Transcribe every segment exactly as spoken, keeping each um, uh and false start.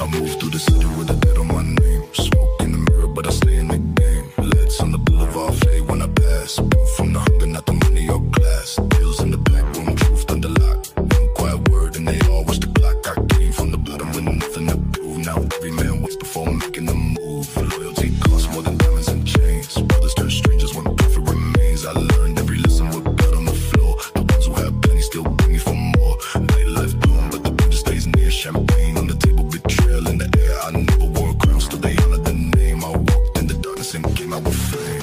move through the city with a dead on my name. Smoke in the mirror, but I stay in the game. Lights on the boulevard fade when I pass. Proof from the hunger, not the money or class. Deals in the back room, truth under lock. One quiet word and they all watch the clock. I came from the bottom with nothing to prove. Now every man waits before making a move. Loyalty costs more than diamonds and chains. Brothers turn strangers when profit remains. I learned every lesson with blood on the floor. The ones who have plenty still bring me for more. Nightlife bloom, but the picture stays near. Champagne on the table, betrayal in the air. I never wore a crown, still they honor the name. I walked in the darkness and came out with flame.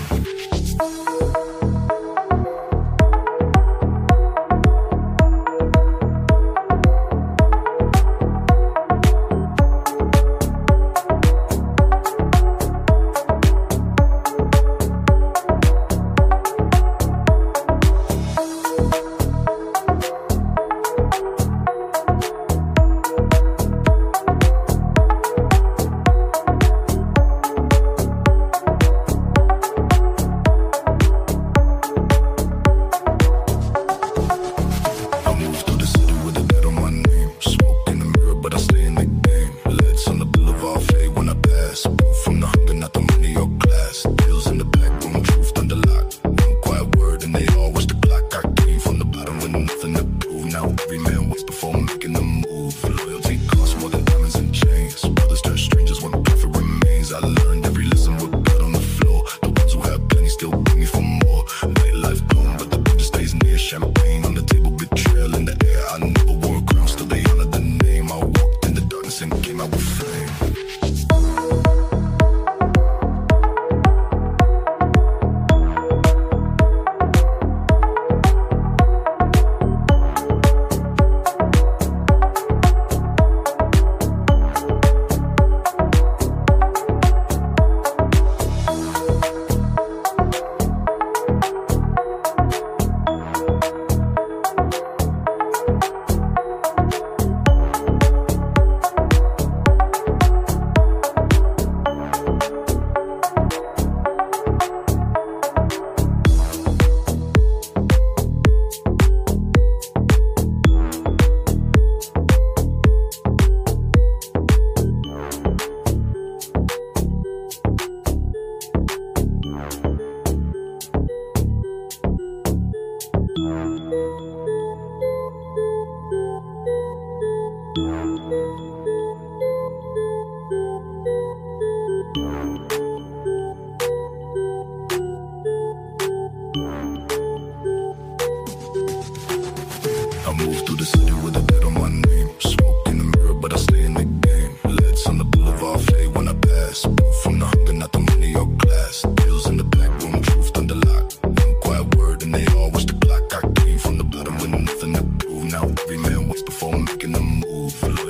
I move through the city with a dead on my name. Smoke in the mirror, but I stay in the game. Lights on the boulevard fade when I pass. Proof from the hunger, not the money or class. Deals in the back room, truth under lock. One quiet word and they all watch the clock. I came from the bottom with nothing to prove. Now every man waits before making a move.